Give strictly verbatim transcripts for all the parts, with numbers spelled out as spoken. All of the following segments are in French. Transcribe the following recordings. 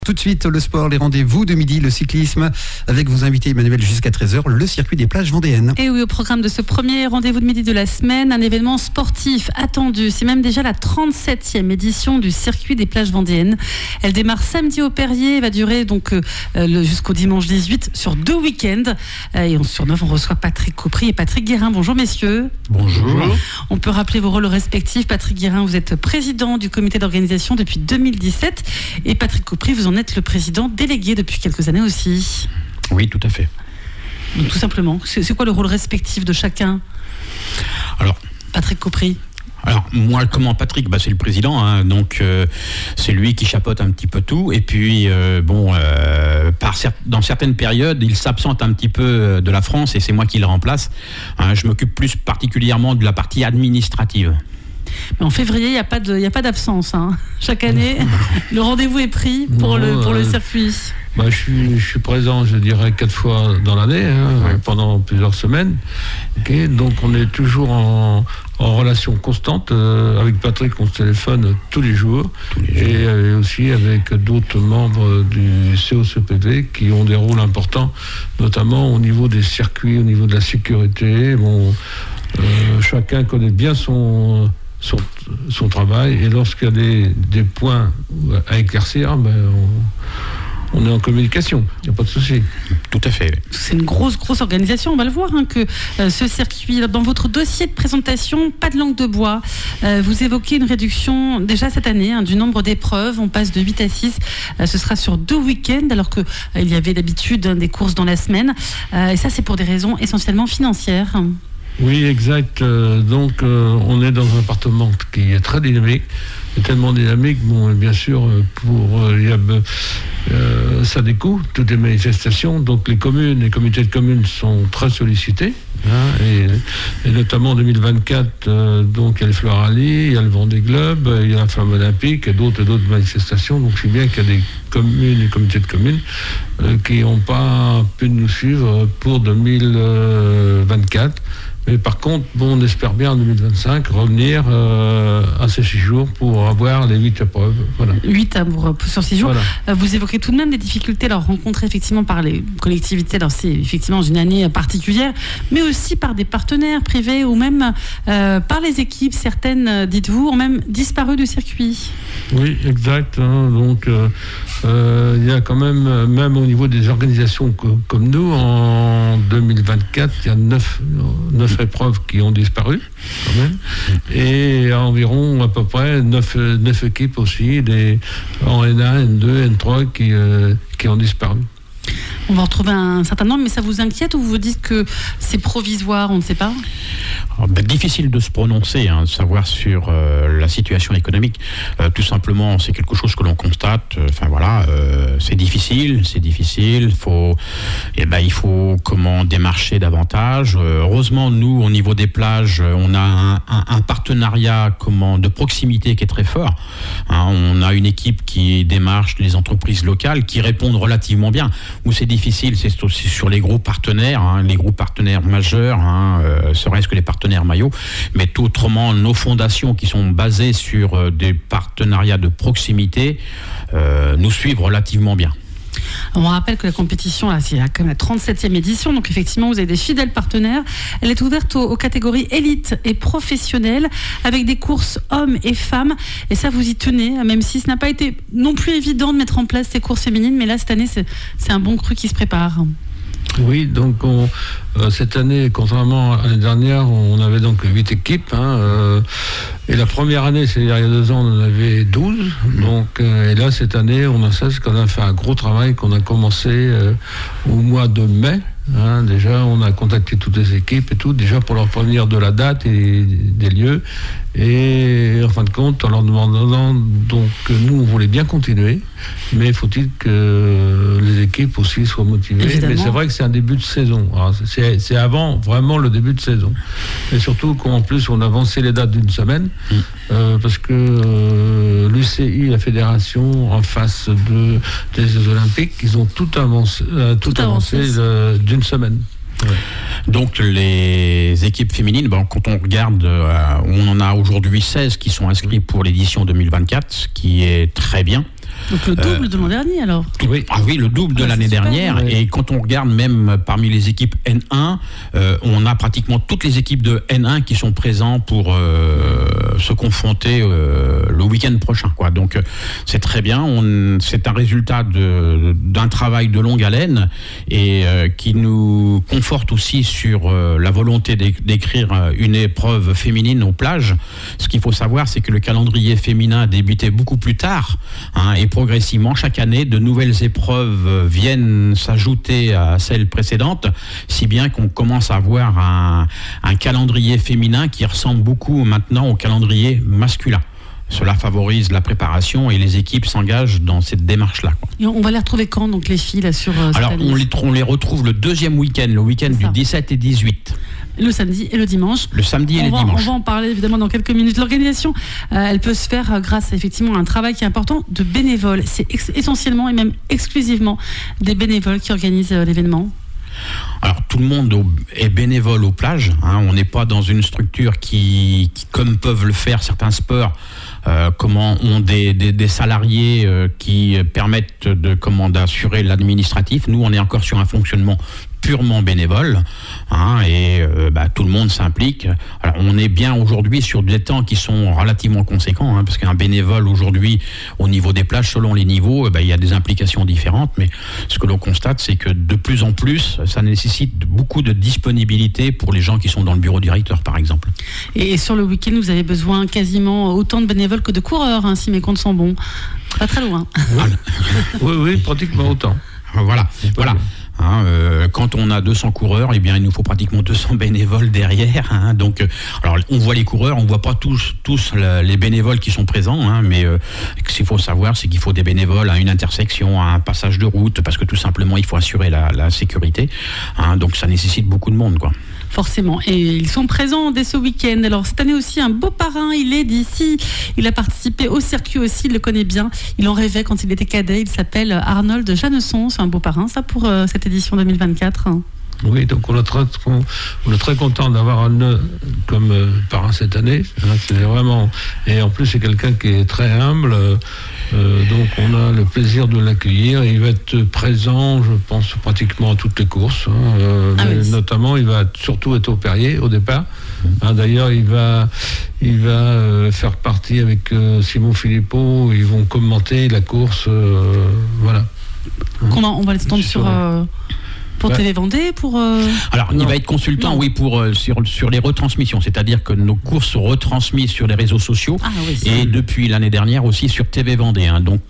Tout de suite, le sport, les rendez-vous de midi, le cyclisme, avec vos invités Emmanuel jusqu'à treize heures, le circuit des plages vendéennes. Et oui, au programme de ce premier rendez-vous de midi de la semaine, un événement sportif attendu. C'est même déjà la trente-septième édition du circuit des plages vendéennes. Elle démarre samedi au Perrier et va durer donc euh, le, jusqu'au dimanche dix-huit sur deux week-ends. Euh, et on surnomme, on reçoit Patrick Caupry et Patrick Guérin. Bonjour messieurs. Bonjour. On peut rappeler vos rôles respectifs. Patrick Guérin, vous êtes président du comité d'organisation depuis deux mille dix-sept et Patrick Caupry, vous en êtes le président délégué depuis quelques années aussi. Oui, tout à fait. Donc, tout simplement, c'est, c'est quoi le rôle respectif de chacun ? Alors, Patrick Caupry. Alors moi, comment Patrick, bah, c'est le président, hein, donc euh, c'est lui qui chapeaute un petit peu tout. Et puis euh, bon, euh, par cer- dans certaines périodes, il s'absente un petit peu de la France et c'est moi qui le remplace. Hein, je m'occupe plus particulièrement de la partie administrative. Mais en février, il n'y a pas de, il y a pas d'absence. Hein. Chaque année, le rendez-vous est pris pour, non, le, pour euh, le circuit. Bah, je, suis, je suis présent, je dirais, quatre fois dans l'année, hein, ouais. pendant plusieurs semaines. Okay, donc on est toujours en, en relation constante. Euh, avec Patrick, on se téléphone tous les jours. Tous les jours. Et euh, aussi avec d'autres membres du C O C P V qui ont des rôles importants, notamment au niveau des circuits, au niveau de la sécurité. Bon, euh, chacun connaît bien son... Son, son travail, et lorsqu'il y a des, des points à éclaircir, ben on, on est en communication, il n'y a pas de souci. Tout à fait. C'est une grosse, grosse organisation, on va le voir, hein, que euh, ce circuit, dans votre dossier de présentation, pas de langue de bois, euh, vous évoquez une réduction déjà cette année hein, du nombre d'épreuves, on passe de huit à six, euh, ce sera sur deux week-ends, alors qu'il euh, y avait d'habitude hein, des courses dans la semaine, euh, et ça c'est pour des raisons essentiellement financières. Oui, exact. Euh, donc, euh, on est dans un appartement qui est très dynamique, est tellement dynamique, bon, bien sûr, pour euh, y a, euh, ça a des coûts, toutes les manifestations. Donc, les communes, les comités de communes sont très sollicités. Hein, et, et notamment en deux mille vingt-quatre, euh, donc il y a le Fleur-Rallye, il y a le Vendée Globe, il y a la Flamme Olympique et d'autres, d'autres manifestations. Donc, c'est bien qu'il y a des communes, des comités de communes euh, qui n'ont pas pu nous suivre pour deux mille vingt-quatre. Mais par contre, bon, on espère bien en deux mille vingt-cinq revenir euh, à ces six jours pour avoir les huit épreuves. Voilà. huit sur six jours. Voilà. Euh, vous évoquez tout de même des difficultés alors, rencontrées effectivement par les collectivités. Alors c'est effectivement une année particulière, mais aussi par des partenaires privés ou même euh, par les équipes. Certaines, dites-vous, ont même disparu du circuit. Oui, exact. Hein, donc, il euh, euh, y a quand même, même au niveau des organisations co- comme nous, en deux mille vingt-quatre, il y a neuf épreuves qui ont disparu, quand même. Et environ, à peu près, neuf équipes aussi, des, en N un, N deux, N trois, qui, euh, qui ont disparu. On va retrouver un certain nombre, mais ça vous inquiète ou vous vous dites que c'est provisoire, on ne sait pas ? Alors, ben, difficile de se prononcer, hein, de savoir sur euh, la situation économique. Euh, tout simplement, c'est quelque chose que l'on constate. Enfin euh, voilà, euh, c'est difficile, c'est difficile. Faut, eh ben, il faut comment démarcher davantage. Euh, heureusement, nous, au niveau des plages, on a un, un, un partenariat comment de proximité qui est très fort. Hein, on a une équipe qui démarche les entreprises locales, qui répondent relativement bien. Où c'est difficile, c'est aussi sur les gros partenaires, hein, les gros partenaires majeurs, hein, euh, serait-ce que les partenaires maillots, mais tout autrement, nos fondations qui sont basées sur euh, des partenariats de proximité euh, nous suivent relativement bien. On rappelle que la compétition, là, c'est quand même la trente-septième édition, donc effectivement, vous avez des fidèles partenaires. Elle est ouverte aux, aux catégories élite et professionnelles, avec des courses hommes et femmes. Et ça, vous y tenez, même si ce n'a pas été non plus évident de mettre en place ces courses féminines. Mais là, cette année, c'est, c'est un bon cru qui se prépare. Oui, donc on, euh, cette année, contrairement à l'année dernière, on avait donc huit équipes. Hein, euh, et la première année, c'est-à-dire il y a deux ans, on en avait douze. Donc, euh, et là, cette année, on a seize, qu'on a fait un gros travail qu'on a commencé euh, au mois de mai. Hein, déjà, on a contacté toutes les équipes et tout, déjà pour leur prévenir de la date et des lieux. Et en fin de compte, en leur demandant, donc, nous, on voulait bien continuer, mais faut-il que les équipes aussi soient motivées. Évidemment. Mais c'est vrai que c'est un début de saison. Alors, c'est, c'est avant vraiment le début de saison. Et surtout qu'en plus, on a avancé les dates d'une semaine, mmh. euh, parce que euh, l'U C I, la fédération, en face de, des Jeux Olympiques, ils ont tout avancé, euh, tout tout avancé, avancé le, d'une semaine. Ouais. Donc les équipes féminines, bon, quand on regarde, euh, on en a aujourd'hui seize qui sont inscrits pour l'édition deux mille vingt-quatre, ce qui est très bien. Donc le double euh, de l'an dernier alors. Oui. Ah oui, le double de ah, l'année dernière. Oui. Et quand on regarde même parmi les équipes N un, euh, on a pratiquement toutes les équipes de N un qui sont présentes pour euh, se confronter euh, le week-end prochain, quoi. Donc euh, c'est très bien. On, c'est un résultat de, d'un travail de longue haleine et euh, qui nous conforte aussi sur euh, la volonté d'écrire une épreuve féminine aux plages. Ce qu'il faut savoir, c'est que le calendrier féminin débutait beaucoup plus tard, hein, et progressivement, chaque année, de nouvelles épreuves viennent s'ajouter à celles précédentes, si bien qu'on commence à avoir un, un calendrier féminin qui ressemble beaucoup maintenant au calendrier masculin. Cela favorise la préparation et les équipes s'engagent dans cette démarche-là, quoi. Et on va les retrouver quand, donc, les filles, là, sur euh, Alors, on les, on les retrouve le deuxième week-end, le week-end du dix-sept et dix-huit. Le samedi et le dimanche. Le samedi et on le va, dimanche. On va en parler évidemment dans quelques minutes. L'organisation, euh, elle peut se faire euh, grâce à effectivement un travail qui est important de bénévoles. C'est ex- essentiellement et même exclusivement des bénévoles qui organisent euh, l'événement. Alors tout le monde est bénévole aux plages, hein. On n'est pas dans une structure qui, qui, comme peuvent le faire certains sports, euh, comment ont des, des, des salariés euh, qui permettent de comment d'assurer l'administratif. Nous, on est encore sur un fonctionnement purement bénévole, hein, et euh, bah, tout le monde s'implique. Alors on est bien aujourd'hui sur des temps qui sont relativement conséquents, hein, parce qu'un bénévole aujourd'hui au niveau des plages, selon les niveaux, bah, il y a des implications différentes, mais ce que l'on constate, c'est que de plus en plus, ça nécessite beaucoup de disponibilité pour les gens qui sont dans le bureau directeur, par exemple. Et sur le week-end, vous avez besoin quasiment autant de bénévoles que de coureurs, hein, si mes comptes sont bons. Pas très loin. Oui, oui, oui, pratiquement autant. Voilà, voilà. Hein, euh, quand on a deux cents coureurs, eh bien, il nous faut pratiquement deux cents bénévoles derrière. Hein, donc, euh, alors, on voit les coureurs, on voit pas tous, tous la, les bénévoles qui sont présents, hein, mais euh, ce qu'il faut savoir, c'est qu'il faut des bénévoles à une intersection, à un passage de route, parce que tout simplement, il faut assurer la, la sécurité. Hein, donc, ça nécessite beaucoup de monde, quoi. Forcément. Et ils sont présents dès ce week-end. Alors, cette année aussi, un beau parrain. Il est d'ici. Il a participé au circuit aussi. Il le connaît bien. Il en rêvait quand il était cadet. Il s'appelle Arnold Jeannesson. C'est un beau parrain, ça, pour euh, cette édition deux mille vingt-quatre. Oui, donc on est très, on est très content d'avoir un comme euh, parrain cette année. C'est vraiment, et en plus c'est quelqu'un qui est très humble, euh, donc on a le plaisir de l'accueillir. Il va être présent, je pense, pratiquement à toutes les courses, hein, euh, ah mais oui. Notamment il va surtout être au Perrier au départ. Hein, d'ailleurs, il va, il va euh, faire partie avec euh, Simon Philippot. Ils vont commenter la course, euh, voilà. Hein, on, on va les entendre sur. Euh... Pour ouais. Télé Vendée, pour... Euh... Alors, non. Il va être consultant, non. oui, pour, euh, sur, sur les retransmissions. C'est-à-dire que nos courses sont retransmises sur les réseaux sociaux. Ah, oui, et depuis l'année dernière aussi sur T V Vendée. Hein. Donc,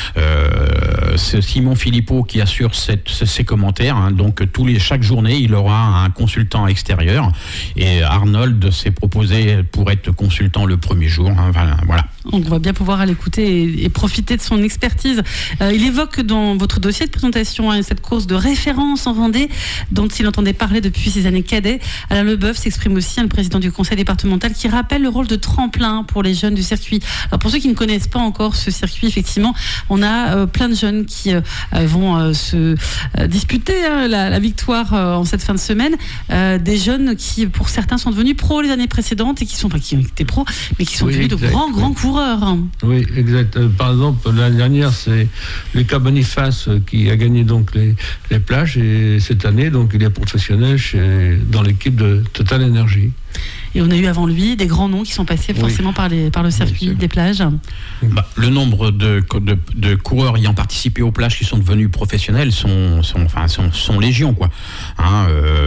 euh, c'est Simon Philippot qui assure cette, ces commentaires. Hein. Donc, tous les, chaque journée, il aura un consultant extérieur. Et Arnold s'est proposé pour être consultant le premier jour. Hein. Voilà. Donc, on va bien pouvoir aller l'écouter et, et profiter de son expertise. Euh, il évoque dans votre dossier de présentation hein, cette course de référence en Vendée, dont il entendait parler depuis ses années cadets. Alain Leboeuf s'exprime aussi, hein, le président du conseil départemental, qui rappelle le rôle de tremplin pour les jeunes du circuit. Alors pour ceux qui ne connaissent pas encore ce circuit, effectivement, on a euh, plein de jeunes qui euh, vont euh, se euh, disputer hein, la, la victoire euh, en cette fin de semaine. Euh, des jeunes qui, pour certains, sont devenus pros les années précédentes et qui sont, enfin, qui ont été pros, mais qui sont oui, devenus exact, de grands, oui. grands coureurs. Hein. Oui, exact. Euh, par exemple, l'année dernière, c'est Lucas Boniface qui a gagné donc les, les plages et cette année, donc il est professionnel chez, dans l'équipe de Total Energy. Et on a eu avant lui des grands noms qui sont passés forcément oui. par, les, par le circuit des plages. Bah, le nombre de, de, de coureurs ayant participé aux plages qui sont devenus professionnels sont, sont, enfin, sont, sont légion, quoi. Hein,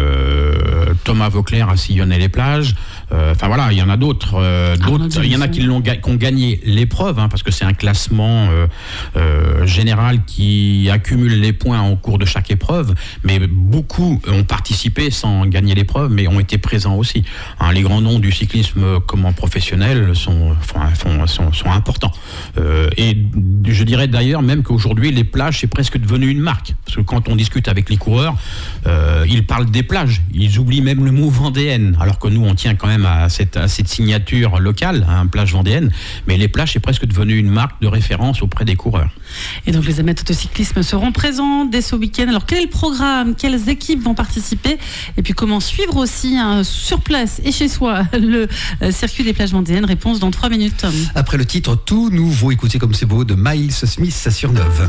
euh, Thomas Vauclair a sillonné les plages. Euh, enfin voilà, il y en a d'autres. Euh, d'autres il y en a qui, l'ont, qui ont gagné l'épreuve, hein, parce que c'est un classement euh, euh, général qui accumule les points au cours de chaque épreuve. Mais beaucoup ont participé sans gagner l'épreuve, mais ont été présents aussi. Hein, les grands noms du cyclisme comme en professionnel sont, sont, sont, sont importants. Euh, et je dirais d'ailleurs même qu'aujourd'hui, les plages, c'est presque devenu une marque. Parce que quand on discute avec les coureurs, euh, ils parlent des plages. Ils oublient même le mot vendéenne. Alors que nous, on tient quand même à cette, à cette signature locale, hein, plage vendéenne. Mais les plages, c'est presque devenu une marque de référence auprès des coureurs. Et donc, les amateurs de cyclisme seront présents dès ce week-end. Alors, quel est le programme ? Quelles équipes vont participer ? Et puis, comment suivre aussi hein, sur place et chez soi fois le euh, circuit des plages vendéennes? Réponse dans trois minutes. Après le titre tout nouveau, écoutez comme c'est beau de Miles Smith sur Neuve.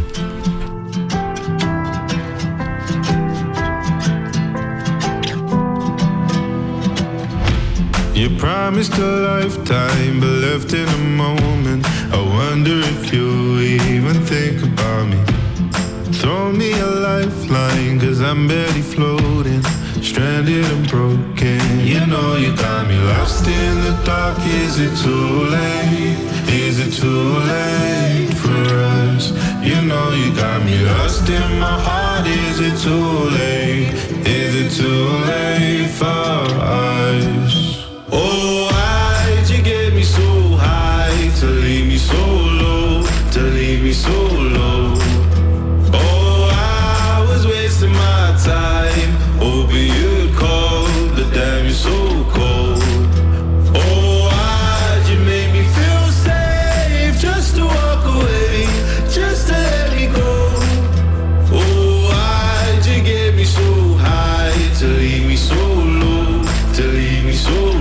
You promised a lifetime, but left in a moment. I wonder if you even think about me. Throw me a lifeline, cause I'm barely floating, stranded and broken. You know you got me lost in the dark. Is it too late? Is it too late for us? You know you got me lost in my heart. Is it too late? Is it too late for us? Oh, why'd you get me so high, to leave me so low, to leave me so low? Oh, I was wasting my time, hoping you'd call, but damn, you're so cold. Oh, why'd you make me feel safe, just to walk away, just to let me go? Oh, why'd you get me so high, to leave me so low, to leave me so low?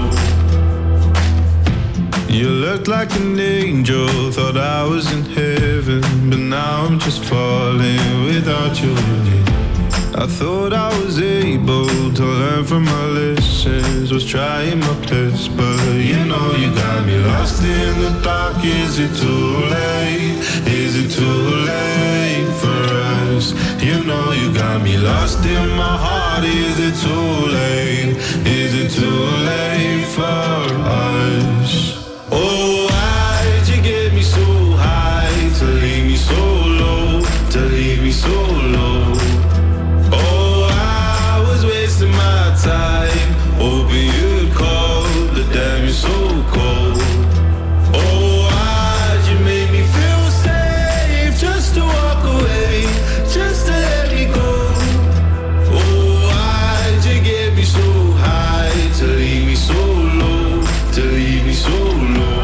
You looked like an angel, thought I was in heaven, but now I'm just falling without you. I thought I was able to learn from my lessons, was trying my best, but you know you got me lost in the dark. Is it too late? Is it too late for us? You know you got me lost in my heart. Is it too late? Is it too late for us? Oh, why'd you get me so high, to leave me so low, to leave me so low? Oh, I was wasting my time, hoping you'd call, but damn, you're so cold. Oh, why'd you make me feel safe, just to walk away, just to let me go? Oh, why'd you get me so high, to leave me so low, to leave me so low?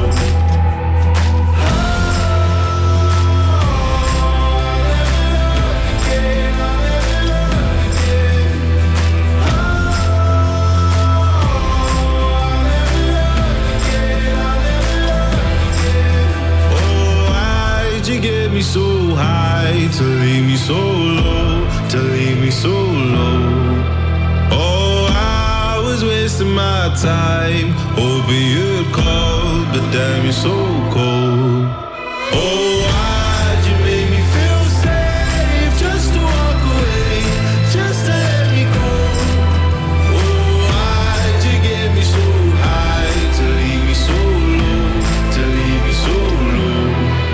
Me so high, to leave me so low, to leave me so low. Oh, I was wasting my time, hoping you'd call, but damn, you're so cold. Oh, why'd you make me feel safe, just to walk away, just to let me go? Oh, why'd you get me so high, to leave me so low, to leave me so low?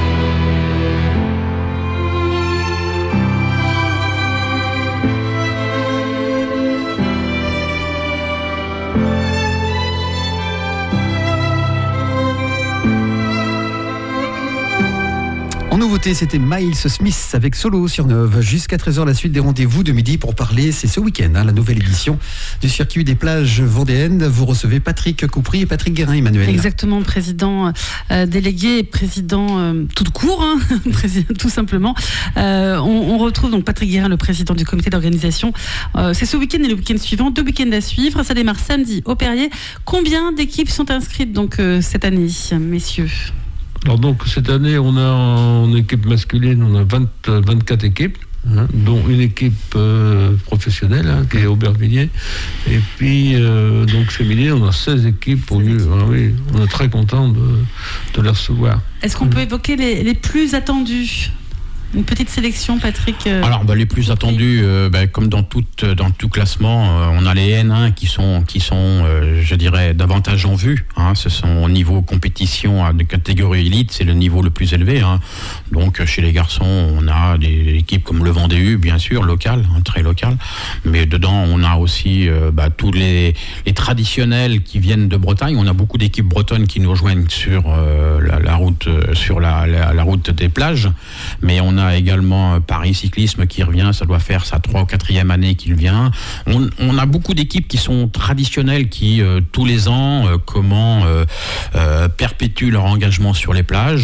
Nouveauté, c'était Miles Smith avec Solo sur Neuve. Jusqu'à treize heures, la suite des rendez-vous de midi pour parler. C'est ce week-end, hein, la nouvelle édition du circuit des plages vendéennes. Vous recevez Patrick Coupry et Patrick Guérin, Emmanuel. Exactement, président euh, délégué et président euh, tout court, hein, tout simplement. Euh, on, on retrouve donc Patrick Guérin, le président du comité d'organisation. Euh, c'est ce week-end et le week-end suivant, deux week-ends à suivre. Ça démarre samedi au Perrier. Combien d'équipes sont inscrites donc euh, cette année, messieurs? Alors donc cette année, on a en équipe masculine, on a vingt, vingt-quatre équipes, hein, dont une équipe euh, professionnelle, hein, qui est Aubervilliers. Et puis euh, donc féminine, on a seize équipes au lieu. Ah, oui, on est très content de, de les recevoir. Est-ce qu'on mmh. peut évoquer les, les plus attendus? Une petite sélection, Patrick. Euh... Alors, bah, les plus attendus, euh, bah, comme dans tout, dans tout classement, euh, on a les N un qui sont, qui sont euh, je dirais, davantage en vue. Hein. Ce sont au niveau compétition de catégorie élite, c'est le niveau le plus élevé. Hein. Donc, chez les garçons, on a des équipes comme le Vendée U, bien sûr, local, hein, très local. Mais dedans, on a aussi euh, bah, tous les, les traditionnels qui viennent de Bretagne. On a beaucoup d'équipes bretonnes qui nous rejoignent sur euh, la, la route, sur la, la, la route des plages. Mais on a On a également Paris Cyclisme qui revient, ça doit faire sa trois ou quatrième année qu'il vient. On, on a beaucoup d'équipes qui sont traditionnelles, qui euh, tous les ans, euh, comment euh, euh, perpétuent leur engagement sur les plages.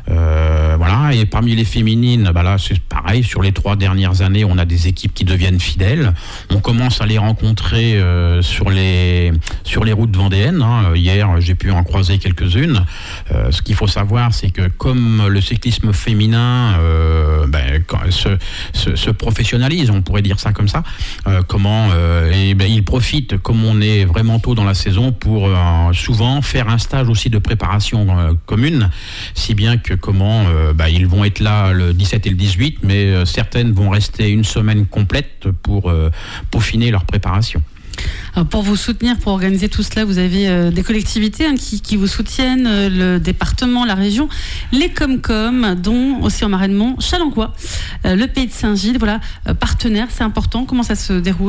Euh, voilà. Et parmi les féminines, bah là, c'est pareil. Sur les trois dernières années, on a des équipes qui deviennent fidèles. On commence à les rencontrer euh, sur les sur les routes vendéennes. Hein. Hier, j'ai pu en croiser quelques-unes. Euh, ce qu'il faut savoir, c'est que comme le cyclisme féminin euh, ben, se, se, se professionnalise, on pourrait dire ça comme ça, euh, comment euh, et ben, il profite, comme on est vraiment tôt dans la saison, pour euh, souvent faire un stage aussi de préparation euh, commune, si bien que comment euh, ben, ils vont être là le dix-sept et le dix-huit, mais euh, certaines vont rester une semaine complète pour euh, peaufiner leur préparation. Alors pour vous soutenir, pour organiser tout cela, vous avez euh, des collectivités hein, qui, qui vous soutiennent, euh, le département, la région, les Comcom, dont aussi en Marais-de-Mont, Challencois, euh, le Pays de Saint-Gilles, voilà, euh, partenaires, c'est important. Comment ça se déroule ?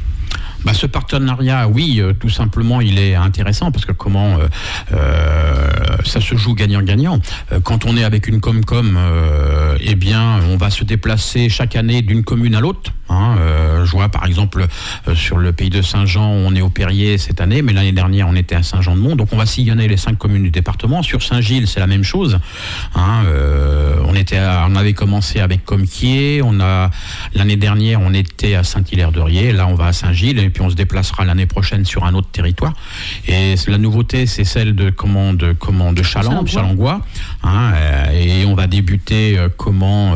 Bah, ce partenariat, oui, euh, tout simplement, il est intéressant parce que comment euh, euh, ça se joue gagnant-gagnant. Euh, quand on est avec une Comcom, euh, eh bien, on va se déplacer chaque année d'une commune à l'autre. Hein, euh, je vois par exemple euh, sur le Pays de Saint-Jean, on est au Perrier cette année, mais l'année dernière, on était à Saint-Jean-de-Mont. Donc, on va sillonner les cinq communes du département. Sur Saint-Gilles, c'est la même chose. Hein, euh, on était, à, on avait commencé avec Comquier. On a l'année dernière, on était à Saint-Hilaire-de-Riez. Là, on va à Saint-Gilles. Et puis on se déplacera l'année prochaine sur un autre territoire. Et la nouveauté, c'est celle de comment de comment de Chaland, Challencois. Hein, et on va débuter euh, comment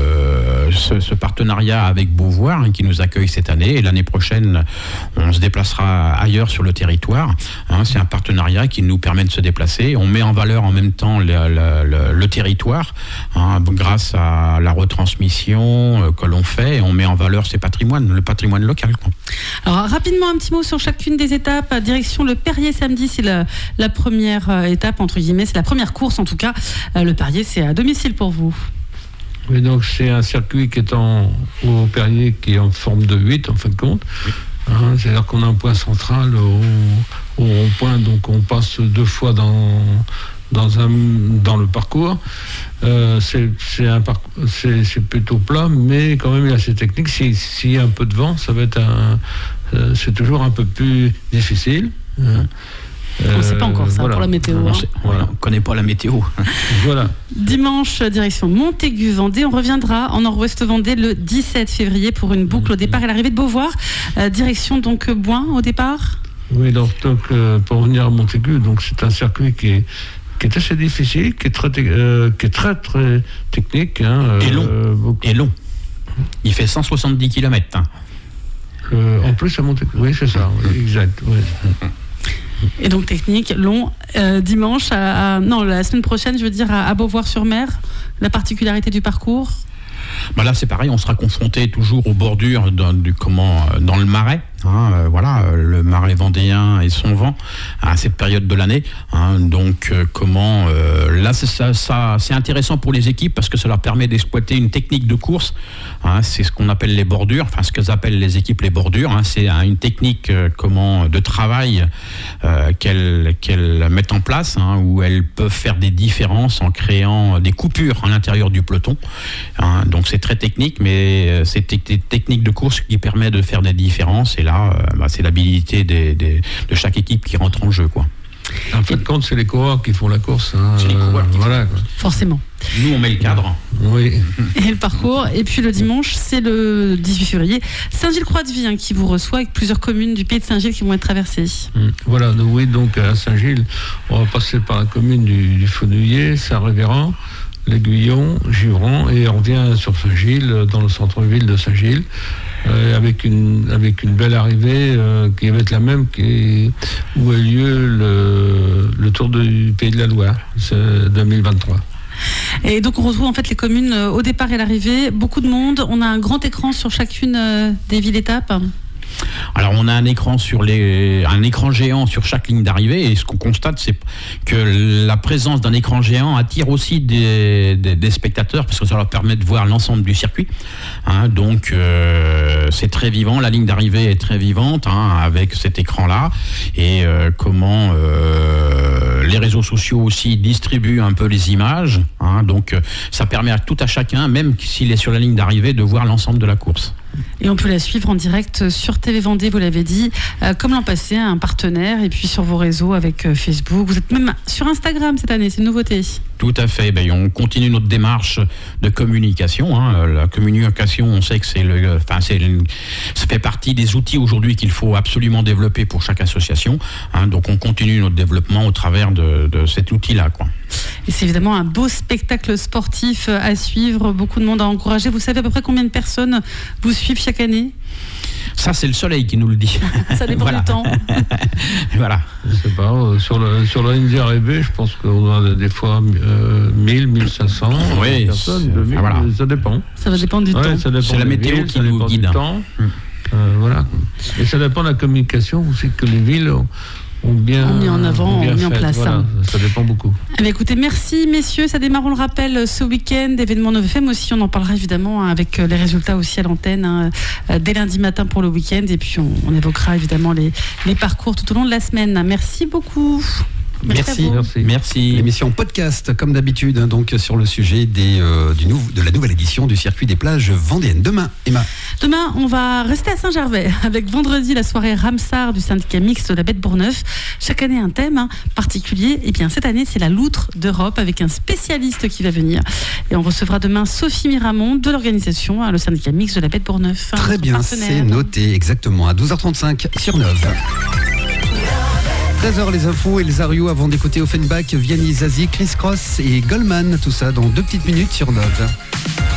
euh, ce, ce partenariat avec Beauvoir hein, qui nous accueille cette année. Et l'année prochaine, on se déplacera ailleurs sur le territoire. Hein, c'est un partenariat qui nous permet de se déplacer. On met en valeur en même temps le, le, le, le territoire hein, grâce à la retransmission euh, que l'on fait. Et on met en valeur ses patrimoines, le patrimoine local. Quoi. Alors rapidement un petit mot sur chacune des étapes. Direction le Perrier samedi, c'est la, la première euh, étape entre guillemets, c'est la première course en tout cas. Euh, le Perrier, c'est à domicile pour vous. Oui, donc c'est un circuit qui est en, au Perrier qui est en forme de huit en fin de compte. Oui. Hein, c'est-à-dire qu'on a un point central au, au rond-point, donc on passe deux fois dans dans un dans le parcours. Euh, c'est c'est un parcours, c'est, c'est plutôt plat, mais quand même il est assez technique. Si s'il y a un peu de vent, ça va être un euh, c'est toujours un peu plus difficile. Hein. On ne sait pas encore ça voilà. Pour la météo. On hein. ne connaît pas la météo. Voilà. Dimanche, direction Montaigu-Vendée. On reviendra en Nord-Ouest Vendée le dix-sept février pour une boucle au départ et l'arrivée de Beauvoir. Euh, direction donc Boin au départ. Oui, donc, donc euh, pour revenir à Montaigu, donc c'est un circuit qui est qui est assez difficile, qui est très euh, qui est très très technique. Hein, et long. Euh, et long. Il fait cent soixante-dix kilomètres. Hein. Euh, en plus à Montaigu. Oui, c'est ça. Oui, exact. Oui. Et donc technique, long, euh, dimanche, à, à, non, la semaine prochaine, je veux dire, à, à Beauvoir-sur-Mer, la particularité du parcours. Bah là, c'est pareil, on sera confronté toujours aux bordures dans, du, comment, dans le Marais. Hein, euh, voilà, euh, le Marais vendéen et son vent à cette période de l'année. Hein, donc, euh, comment euh, là, c'est, ça, ça, c'est intéressant pour les équipes parce que ça leur permet d'exploiter une technique de course. Hein, c'est ce qu'on appelle les bordures, enfin ce qu'elles appellent les équipes les bordures. Hein, c'est hein, une technique euh, comment de travail euh, qu'elles, qu'elles mettent en place, hein, où elles peuvent faire des différences en créant des coupures à l'intérieur du peloton. Hein, donc, c'est très technique, mais euh, c'est des techniques de course qui permettent de faire des différences. Et là, euh, bah, c'est l'habilité des, des, de chaque équipe qui rentre en jeu, quoi. En fait, compte, c'est les coureurs qui font la course. Hein. C'est les coureurs qui voilà, font. Forcément. Nous, on met le cadre. Oui. Et le parcours. Et puis le dimanche, c'est le dix-huit février. Saint-Gilles-Croix-de-Vie hein, qui vous reçoit avec plusieurs communes du Pays de Saint-Gilles qui vont être traversées. Voilà, donc, oui, donc à Saint-Gilles, on va passer par la commune du, du Fenouillet, Saint-Révérend, l'Aiguillon, Givron, et on revient sur Saint-Gilles, dans le centre-ville de Saint-Gilles. Euh, avec une avec une belle arrivée euh, qui va être la même qui, où a lieu le, le Tour du Pays de la Loire deux mille vingt-trois. Et donc on retrouve en fait les communes euh, au départ et l'arrivée, beaucoup de monde, on a un grand écran sur chacune euh, des villes étapes. Alors on a un écran sur les, un écran géant sur chaque ligne d'arrivée et ce qu'on constate c'est que la présence d'un écran géant attire aussi des, des, des spectateurs parce que ça leur permet de voir l'ensemble du circuit. Hein, donc euh, c'est très vivant, la ligne d'arrivée est très vivante hein, avec cet écran-là et euh, comment euh, les réseaux sociaux aussi distribuent un peu les images. Hein, donc euh, ça permet à tout à chacun, même s'il est sur la ligne d'arrivée, de voir l'ensemble de la course. Et on peut la suivre en direct sur T V Vendée, vous l'avez dit, euh, comme l'an passé, un partenaire, et puis sur vos réseaux avec euh, Facebook. Vous êtes même sur Instagram cette année, c'est une nouveauté. Tout à fait. Ben, on continue notre démarche de communication. Hein. La communication, on sait que c'est le, enfin, c'est le, ça fait partie des outils aujourd'hui qu'il faut absolument développer pour chaque association. Hein. Donc, on continue notre développement au travers de, de cet outil-là, quoi. Et c'est évidemment un beau spectacle sportif à suivre. Beaucoup de monde à encourager. Vous savez à peu près combien de personnes vous suivent chaque année ? Ça, c'est le soleil qui nous le dit. Ça dépend voilà. du temps. Voilà. Je sais pas, euh, sur, le, sur la ligne d'arrivée, je pense qu'on a des fois euh, mille, mille cinq cents oui, personnes, deux mille, ah, voilà. ça dépend. Ça va dépendre du Ouais, temps. ça dépend C'est la des météo villes, qui ça nous dépend du guide. temps. Hum. Euh, voilà. Et ça dépend de la communication aussi que les villes ont, ont bien On met en avant, ont bien on met en fait. place, Voilà, hein. ça dépend beaucoup. Eh bien, écoutez, merci messieurs, ça démarre, on le rappelle, ce week-end, événement neuf F M aussi, on en parlera évidemment hein, avec les résultats aussi à l'antenne, hein, dès lundi matin pour le week-end, et puis on, on évoquera évidemment les, les parcours tout au long de la semaine. Merci beaucoup. Merci, à vous. merci. Merci. L'émission podcast, comme d'habitude, hein, donc sur le sujet des, euh, du nou- de la nouvelle édition du circuit des plages vendéennes. Demain, Emma. Demain, on va rester à Saint-Gervais avec vendredi la soirée Ramsar du syndicat mixte de la Baie de Bourgneuf. Chaque année, un thème hein, particulier. Et bien, cette année, c'est la loutre d'Europe avec un spécialiste qui va venir. Et on recevra demain Sophie Miramont de l'organisation, hein, le syndicat mixte de la Baie de Bourgneuf. Très bien, c'est noté exactement à douze heures trente-cinq sur Nove. treize heures les infos et les Arios avant d'écouter Offenbach, Vianney Zazie, Chris Cross et Goldman, tout ça dans deux petites minutes sur Nove.